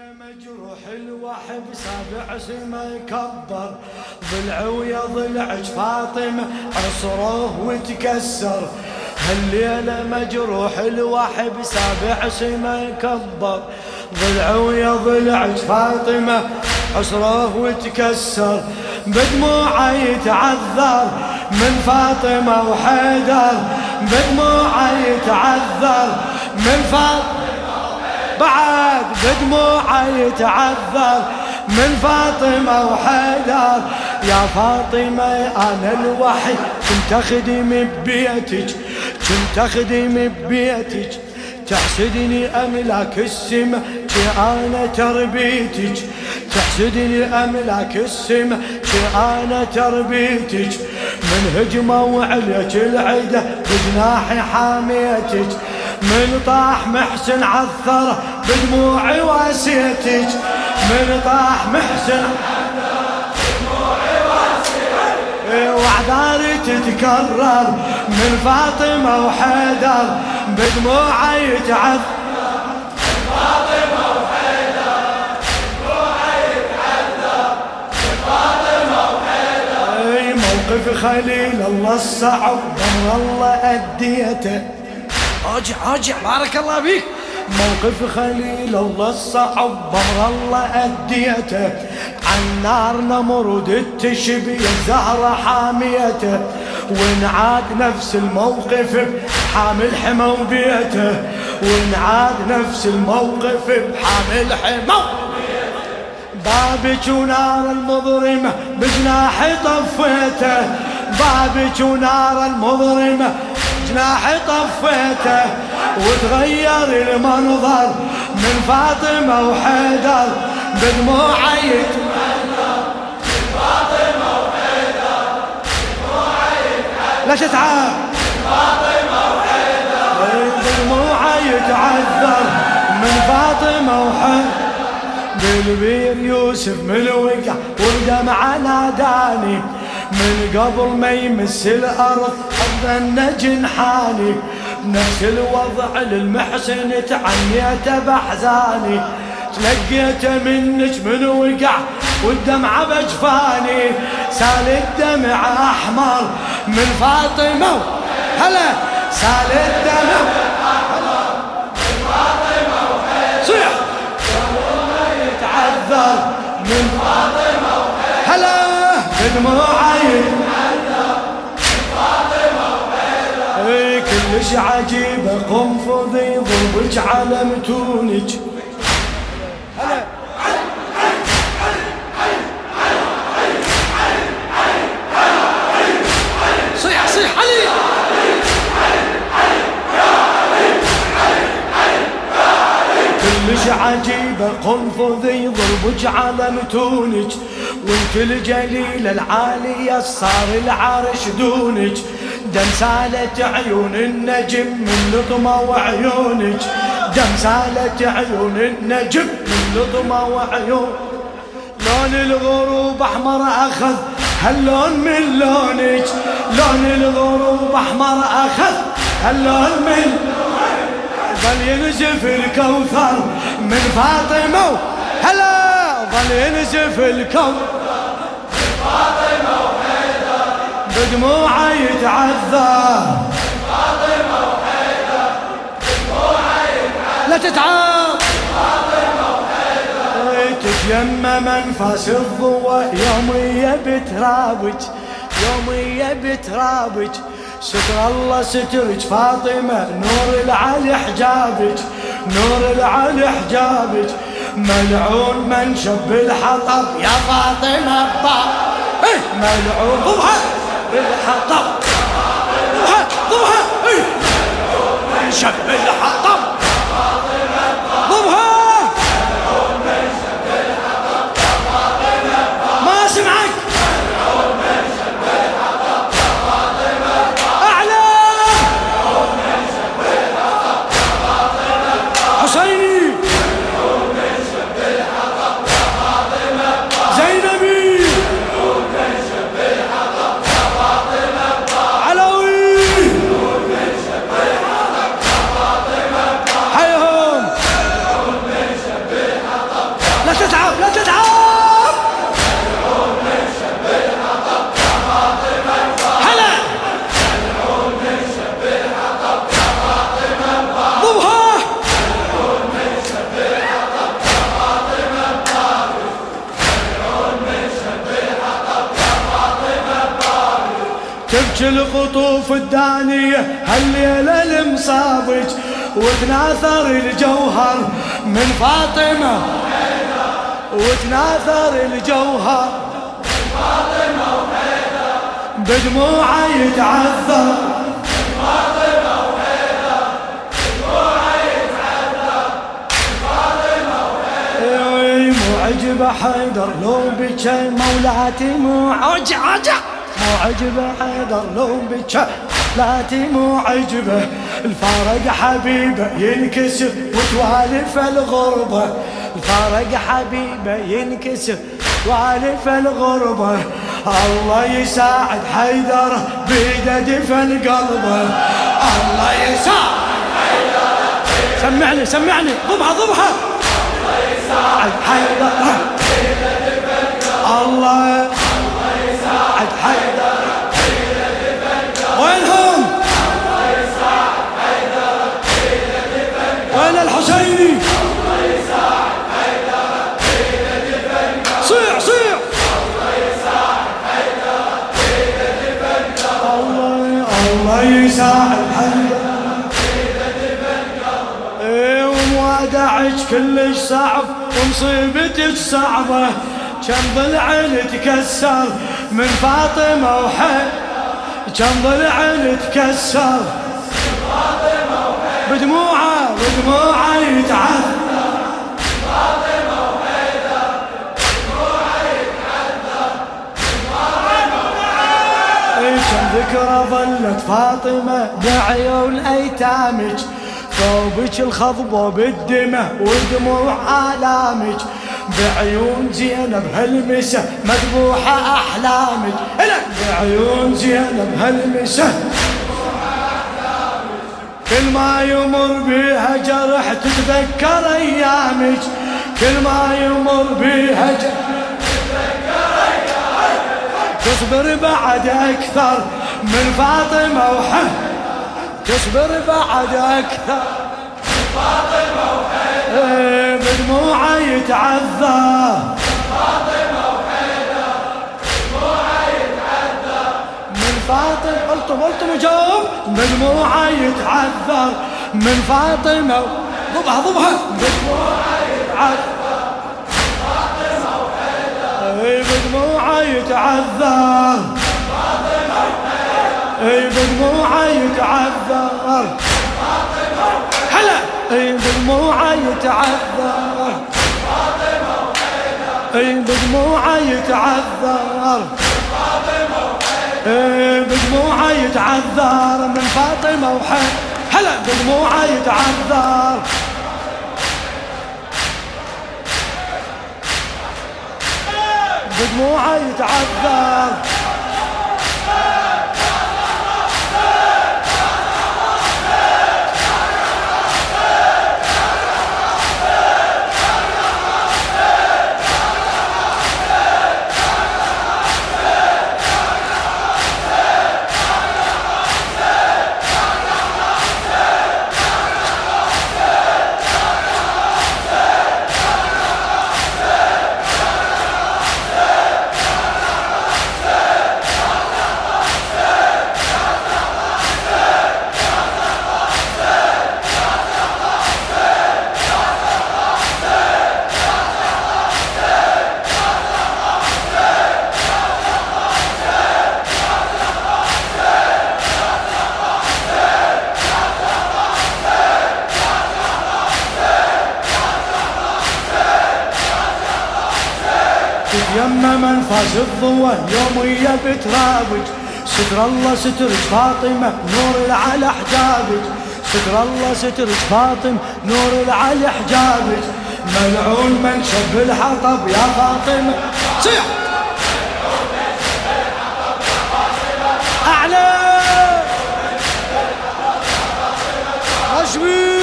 مجروح الوحب سابع سما يكبر ضلع ويا ضلعك فاطمة عصره وتكسر. هالليلة مجروح الوحب سابع سما يكبر ضلع ويا ضلعك فاطمة عصره وتكسر. بدموعه يتعذر من فاطمة وحيدر بدموعه يتعذر من فاطمة بعد بدموعه يتعذر من فاطمة وحيدر. يا فاطمة أنا الوحيد كنت أخدم ببيتك كنت أخدم ببيتك تحسدني أملاك السما أنا تربيتك تحسدني أملاك السما أنا تربيتك. من هجمة وعليك العدة بجناحي حاميتك من طاح محسن عثره بدموعي واسيتك من طاح محسن بدموعي واسيتك. وعذاري تتكرر من فاطمة وحيدر بدموعي يتعذر من فاطمة وحيدر بدموعي يتعذر من فاطمة وحيدر. موقف خليل الله الصعب بر الله أديته راجع بارك الله فيك. موقف خليل الله الصعب بر الله أديته عن نار نمرود تشبي الزهرة حاميته ونعاد نفس الموقف بحامل حمى وبيته ونعاد نفس الموقف بحامل حمى بابك ونار المظلمة بجناحي طفيته بابك ونار المظلمة جناحي طفيته وتغير المنظر من فاطمة وحيدر بدموعي يتعذر من فاطمة وحيدر بدموعي يتعذر. لا تتعب من فاطمة وحيدر بدموعي يتعذر من فاطمة وحيدر. بالبير يوسف من الوقع والدمعة ناداني من قبل ما يمس الأرض أظن جنحاني نفس الوضع للمحسن تعنيته بأحزاني تلقيته منك من وقع والدمعة بجفاني سال الدمع أحمر من فاطمة هلا سال الدمع أحمر من فاطمة وحيدر صيح ما يتعذر من فاطمة وحيدر هلا بدموعه يتعذر من فاطمة وحيدر. كلش عجيبة قنفذي ضربك على متونك هلا صيح علي كلش عجيبة قنفذي ضربك على متونك وانت الجليلة العالية صار العرش دونك دم سالت عيون النجم من لطمة وعيونك دم سالت عيون النجم من لطمة وعيون. لون الغروب أحمر أخذ هاللون من لونك لون الغروب أحمر أخذ هاللون من ظل ينزف الكوثر من فاطمة هلا ظل ينزف الكوثر من فاطمة وحيدر بدموعه يتعذر من فاطمة وحيدر بدموعه يتعذر. لا تتعب فاطمة وحيدر تتيمم انفاس الضوء يومية بترابك يومية بترابك ستر الله سترك فاطمة نور العلي حجابك نور العلي حجابك. ملعون من شب الحطب يا فاطمة ملعون ضبها بالحطب ضبها ملعون من شب الحطب يا فاطمة ضبها ملعون من شب الحطب يا فاطمة ما سمعك ملعون من شب الحطب يا فاطمة أعلى ملعون من شب الحطب يا فاطمة حسيني ملعون من شب الحطب يا فاطمة زينبي ملعون من شب الحطب يا فاطمة علوي ملعون من شب الحطب يا فاطمة تحكي القطوف الدانية هالليلة المصابج، وتناثر الجوهر من فاطمة، وتناثر الجوهر من فاطمة وحيدر، بدموعه يتعذر من فاطمة وحيدر، بدموعه يتعذر من فاطمة وحيدر. معجبة حيدر لو بكى مولاتي مو عجبة حيدر لو بكى مولاتي مو عجبة، الفارق حبيبه ينكسر وتوالف الغربة، الفارق حبيبه ينكسر وتوالف الغربة، الله يساعد حيدر بيده دفن قلبه، الله يساعد حيدر. سمعني ضبها الله يساعد حيدر بيده دفن قلبه، الله يساعد حيدر بيده دفن قلبه. وينهم؟ الله يساعد حيدر بيده دفن قلبه. وين الحسيني؟ الله يساعد حيدر بيده دفن قلبه. صيح الله يساعد حيدر بيده دفن قلبه. الله يساعد حيدر بيده دفن قلبه. وموادعك كلش صعب ومصيبتك صعبة، كم ضلع تكسر من فاطمة وحيدر، كم ضلع تكسر من فاطمة وحيدر، بدموعه يتعذر من فاطمة وحيدر، بدموعه يتعذر من فاطمة وحيدر. كم ذكرى ظلت فاطمة بعيون أيتامك، ثوبك الخضبة بالدمى ودموع آلامك، بعيون زينب هالمسة مذبوحة أحلامك، بعيون زينب هالمسة مذبوحة أحلامك، كل ما يمر بيها جرح تتذكر أيامك، كل ما يمر بيها جرح تتذكر أيامك، تصبر بعد أكثر من فاطمة وحيدر، تصبر بعد أكثر من فاطمة وحيدر، بدموعه يتعذر من فاطمة وحيدر، بدموعه يتعذر من فاطمة. قلتم وجاوب. بدموعه يتعذر من فاطمة، ضبها بدموعه يتعذر من فاطمة وحيدر، بدموعه يتعذر من فاطمة وحيدر، بدموعه يتعذر هلا، بدموعه يتعذر فاطمة وحيدر، بدموعه يتعذر فاطمة وحيدر، بدموعه يتعذر من فاطمة وحيدر، هلا بدموعه يتعذر. بدموعه يتعذر. تتيمم انفاس الضوء يومية بترابج، ستر الله سترك فاطمة نور على حجابك، ستر الله سترك فاطمة نور على حجابك، ملعون من شب الحطب يا فاطمة. صيح أعلى رشبي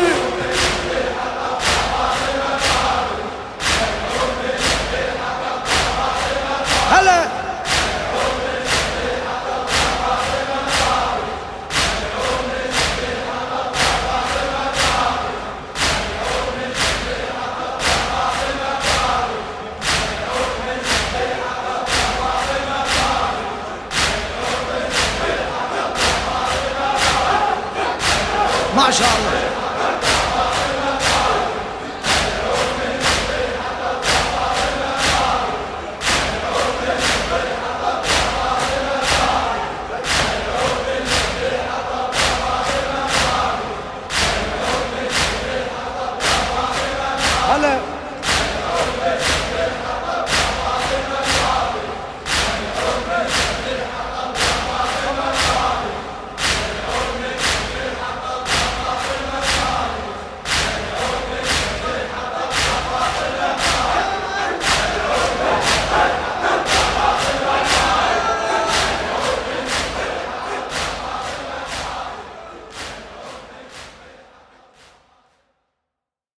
هلا شاء الله.